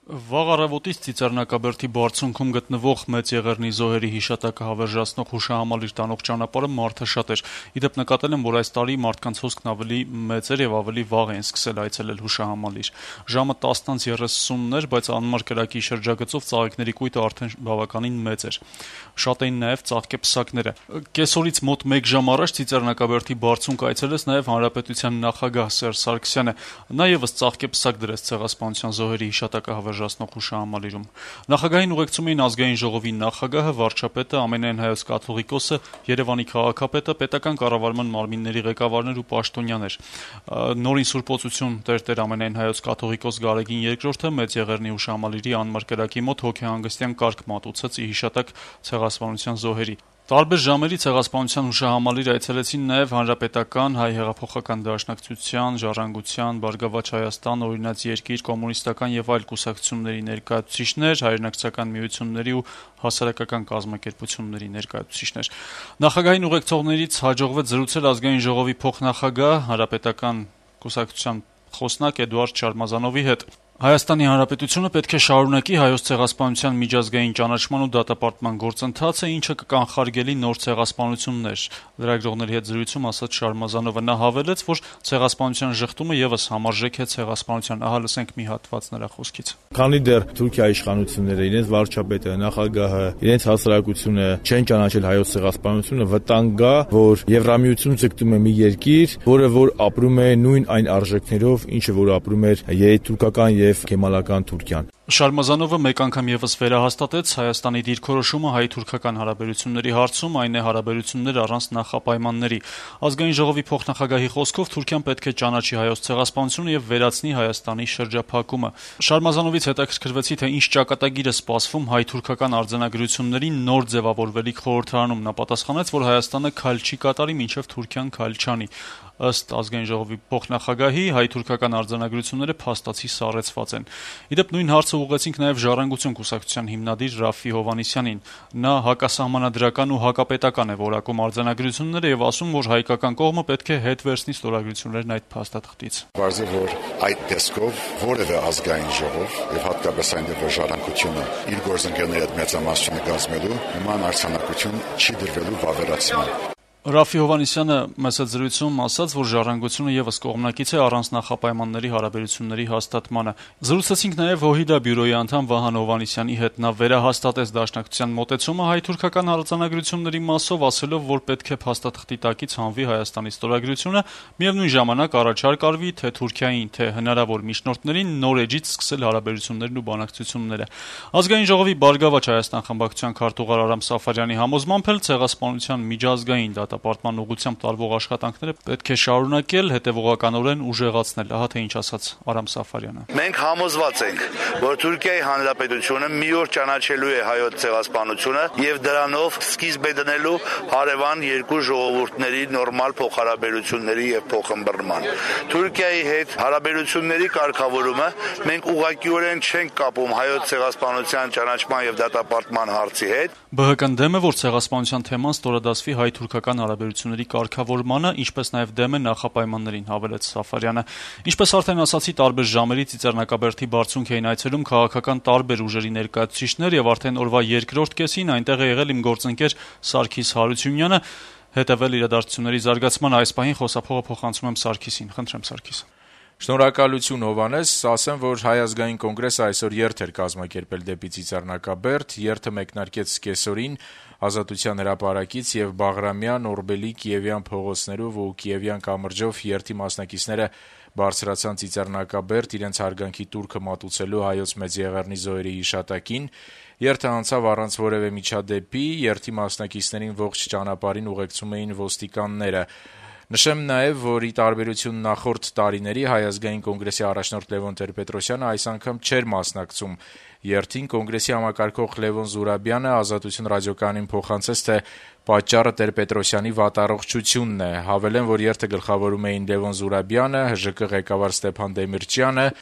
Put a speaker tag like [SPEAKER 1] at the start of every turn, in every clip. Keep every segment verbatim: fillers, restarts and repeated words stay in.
[SPEAKER 1] Վաղ առավոտից Ծիծեռնակաբերդի բարձունքում գտնվող Մեծ Եղեռնի զոհերի հիշատակը հավերժացնող հուշահամալիր տանող ճանապարհը մարդը շատ էր։ Ի դեպ, նկատել եմ, որ այս տարի մարդկանց հոսքն ավելի մեծ էր եւ ավելի վաղ են սկսել այցելել հուշահամալիր։ Ժամը տասնից երեսունն էր, բայց անմար կրակի շրջագծով ծաղիկների կույտը արդեն բավականին մեծ էր։ Շատ էին նաեւ ծաղկեպսակները։ Կեսօրից մոտ մեկ ժամ առաջ Ծիծեռնակաբերդի բարձունք այցելեց նաեւ Հանրապետության նախագահ Սերժ Սարգսյանը։ Նա եւս ծաղկեպսակ դրեց Ցեղասպանության զոհերի հիշատակը հավերժացնող հուշահամալիրում։ Նախագահին ուղեկցում էին Ազգային ժողովի նախագահը, վարչապետը, ամենայն հայոց կաթողիկոսը, Երևանի քաղաքապետը, պետական կառավարման մարմինների ղեկավարներ ու պաշտոնյաներ։ Նորին սուրբոցություն Տեր-Տեր ամենայն հայոց կաթողիկոս Գարեգին երկրորդը Մեծ Եղեռնի հուշահամալիրի անմար կրակի մոտ հոգեհանգստյան կարգ մատուցեց ի հիշատակ Ցեղասպանության զոհերի։ Տարբեր ժամերի Ցեղասպանության հուշահամալիր այցելեցին նաև Հանրապետական, Հայ հեղափոխական դաշնակցության, Ժառանգության, Բարգավաճ Հայաստան, Օրինաց երկիր, կոմունիստական եւ այլ կուսակցությունների ներկայացուցիչներ, հայրենակցական միությունների ու հասարակական կազմակերպությունների ներկայացուցիչներ։ Նախագահային ուղեկցողներից հաջողվեց զրուցել Ազգային ժողովի փոխնախագահ, Հանրապետական կուսակցության խոսնակ Էդուարդ Շարմազանովի հետ։ Հայաստանի Հանրապետությունը պետք է շարունակի հայոց ցեղասպանության միջազգային ճանաչման ու դատապարտման գործընթացը, ինչը կկանխարգելի նոր ցեղասպանություններ։ Լրագրողների հետ զրույցում ասաց Շարմազանովը, նա հավելեց, որ ցեղասպանության ժխտումը եւս համարժեք է ցեղասպանության։ Ահա լսենք մի հատված նրա խոսքից։
[SPEAKER 2] Քանի դեռ Թուրքիայի իշխանությունները, իրենց վարչապետը, նախագահը, իրենց հասարակությունը չեն ճանաչել հայոց ցեղասպանությունը, վտանգ կա, որ Եվրամիությունը ձգտում է մի երկիր, որը որ ապրում է նույն այն արժեքներով, ինչը որ ապրում էր երիտուրքական եւ կեմալական Թուրքիան։
[SPEAKER 1] Շարմազանովը մեկ անգամ եւս վերահաստատեց Հայաստանի դիրքորոշումը հայ-թուրքական հարաբերությունների հարցում, այն է հարաբերություններ առանց նախապայմանների։ Ազգային ժողովի փոխնախագահի խոսքով Թուրքիան պետք է ճանաչի հայոց ցեղասպանությունը եւ վերացնի Հայաստանի շրջափակումը։ Շարմազանովից հետաքրքրվեցի, թե ինչ ճակատագիր է սպասվում հայ-թուրքական արձանագրություններին նոր ձևավորվելիք խորհրդարանում։ Նա պատասխանեց, որ Հայաստանը քայլ չի կատարի, մինչեւ Թուրքիան քայլ չանի։ Ըստ Ազգային ժողովի փոխնախագահի, հայ-թուրքական արձանագրությունները փաստացի սառեցված են։ Ի դեպ, նույն հարցը ուղղեցինք նաև Ժառանգություն կուսակցության հիմնադիր Ռաֆֆի Հովհաննիսյանին։ Նա հակասահմանադրական ու հակապետական է որակում արձանագրությունները եւ ասում, որ հայկական կողմը պետք է հետ վերցնի ստորագրություններն այդ փաստաթղթից։
[SPEAKER 3] Պարզ է, որ այդ տեսքով որևէ ազգային ժողով եւ հատկապես այնտեղ որ Ժառանգությունը իր գործընկերների հետ մեծամասնությունը կազմելու նման արձանագրություն չի դրվելու վավերացման։
[SPEAKER 1] Ռաֆֆի Հովհաննիսյանը մեծ զրույցում ասաց, որ Ժառանգությունը եւս կողմնակից է առանց նախապայմանների հարաբերությունների հաստատմանը։ Զրուցեցինք նաեւ ՀՅԴ բյուրոյի անդամ Վահան Հովհաննիսյանի հետ։ Նա վերահաստատեց դաշնակցության մոտեցումը հայ-թուրքական արձանագրությունների մասով, ասելով, որ պետք է փաստաթղթի տակից հանվի Հայաստանի ստորագրությունը, միևնույն ժամանակ առաջարկ արվի թե Թուրքիային, թե հնարավոր միջնորդներին նոր էջից սկսել հարաբերություններն ու բանակցությունները։ Ազգային ժողովի Բարգավաճ Հայաստան խմբակցության քարտուղար Արամ Սաֆարյանի համոզմամբ էլ ցեղասպանության միջազգային դատապարտման ուղղությամբ տարվող աշխատանքները պետք է շարունակել, հետևողականորեն ուժեղացնել։ Ահա թե ինչ ասաց Արամ Սաֆարյանը։
[SPEAKER 4] Մենք համոզված ենք, որ Թուրքիայի Հանրապետությունը մի օր ճանաչելու է հայոց ցեղասպանությունը եւ դրանով սկիզբ է դնելու հարևան երկու ժողովուրդների նորմալ փոխհարաբերությունների եւ փոխըմբռնման։ Թուրքիայի հետ հարաբերությունների կարգավորումը մենք ուղղակիորեն չենք կապում հայոց ցեղասպանության ճանաչման եւ դատապարտման հարցի հետ։
[SPEAKER 1] ԲՀԿ-ն դեմ է, որ ցեղասպանության թեման ստորադասվի հայ-թուրքական հարաբերությունների կարգավորմանը, ինչպես նաև դեմ է նախապայմաններին, հավելեց Սաֆարյանը։ Ինչպես արդեն ասացի, տարբեր ժամերի Ծիծեռնակաբերդի բարձունք էին այցելում քաղաքական տարբեր ուժերի ներկայացուցիչներ եւ արդեն օրվա երկրորդ կեսին այնտեղ է եղել իմ գործընկեր Սարգիս Հարությունյանը։ Հետևել իրադարձությունների զարգացման այս պահին խոսափողը փոխանցում եմ Սարգիսին։ Խնդրեմ, Սարգիս։
[SPEAKER 5] Շնորհակալություն Հովհաննես, ասեմ, որ Հայ ազգային կոնգրեսը այսօր երթ էր կազմակերպել դեպի Ծիծեռնակաբերդ, երթը մեկնարկեց կեսօրին Ազատության հրապարակից եւ Բաղրամյան, Օրբելի, Կիևյան փողոցներով ու Կիևյան կամրջով երթի մասնակիցները բարձրացան Ծիծեռնակաբերդ իրենց հարգանքի տուրքը մատուցելու հայոց Մեծ Եղեռնի զոհերի հիշատակին։ Երթը անցավ առանց որևէ միջադեպի, երթի մասնակիցներին ողջ ճանապարհին ուղեկցում էին ոստիկանները։ Նշեմ նաև, որ ի տարբերություն նախորդ տարիների Հայ ազգային կոնգրեսի առաջնորդ Լևոն Տեր-Պետրոսյանը այս անգամ չէր մասնակցում երթին։ Կոնգրեսի համակարգող Լևոն Զուրաբյանը Ազատություն ռադիոկայանին փոխանցեց, թե պատճառը Տեր-Պետրոսյանի վատառողջությունն է։ Հավելեն, որ երթը գլխավորում էին Լևոն Զուրաբյանը, ՀԺԿ ղեկավար Ստեփան Դեմիրճյանը,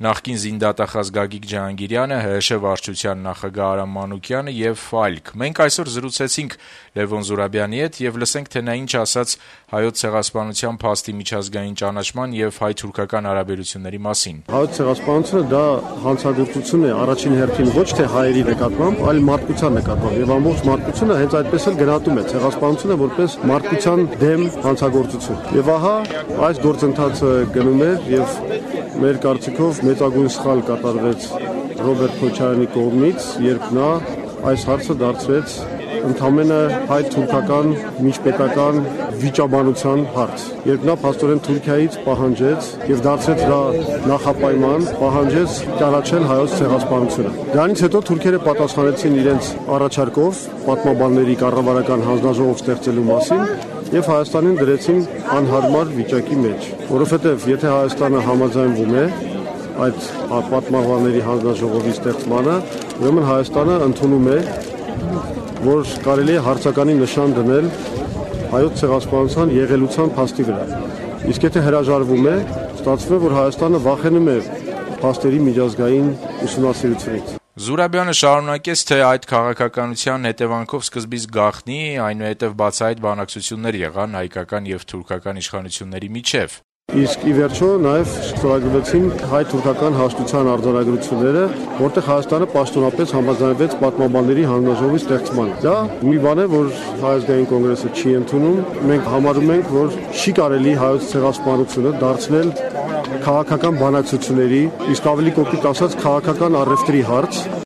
[SPEAKER 5] նախկին զինդատախազ Գագիկ Ջհանգիրյանը, ՀՀՇ վարչության նախագահ Արամ Մանուկյանը եւ այլք։ Մենք այսօր զրուցեցինք Լևոն Զուրաբյանի հետ եւ լսենք, թե նա ինչ ասաց Հայոց ցեղասպանության փաստի միջազգային ճանաչման եւ հայ-թուրքական հարաբերությունների մասին։
[SPEAKER 6] Հայոց ցեղասպանությունը դա հանցագործություն է առաջին հերթին ոչ թե հայերի նկատմամբ, այլ մարդկության նկատմամբ եւ ամբողջ մարդկությունը հենց այդպես էլ գնահատում է ցեղասպանությունը որպես մարդկության դեմ հանցագործություն։ Եվ ահա այս գործընթացը գնում է եւ մեր կարծիքով մեծագույն սխալ կատարվեց Ռոբերտ Քոչարյանի կողմից, երբ նա այս հարցը դարձրեց ընդամենը հայ-թուրքական միջպետական վիճաբանության հարց, երբ նա փաստորեն Թուրքիայից պահանջեց եւ դարձրեց դա նախապայման, պահանջեց ճանաչել հայոց ցեղասպանությունը։ Դրանից հետո թուրքերը պատասխանեցին իրենց առաջարկով պատմաբանների կառավարական հանձնաժողով ստեղծելու մասին եւ Հայաստանին դրեցին անհարմար վիճակի մեջ, որովհետեւ եթե Հայաստանը համաձայնվում է այդ պատմաբանների հանձնաժողովի ստեղծմանը, ուրեմն Հայաստանը ընդունում է, որ կարելի է հարցականի նշան դնել հայոց ցեղասպանության եղելության փաստի վրա։ Իսկ եթե հրաժարվում է, ստացվում է, որ Հայաստանը վախենում է փաստերի միջազգային ուսումնասիրությունից։
[SPEAKER 5] Զուրաբյանը շարունակեց, թե այդ քաղաքականության հետևանքով սկզբից գաղտնի, այնուհետև բացահայտ բանակցություններ եղան հայկական եւ թուրքական իշխանությունների միջև։
[SPEAKER 6] Իսկ ի վերջո նաև ստորագրվեցին հայ-թուրքական հաշտության արձանագրությունները, որտեղ Հայաստանը պաշտոնապես համաձայնվեց պատմաբանների հանձնաժողովի ստեղծմանը։ Դա մի բան է, որ Հայ ազգային կոնգրեսը չի ընդունում։ Մենք համարում ենք, որ չի կարելի հայոց ցեղասպանությունը դարձնել քաղաքական բանակցությունների, իսկ ավելի կոպիտ ասած քաղաքական առևտրի հարց,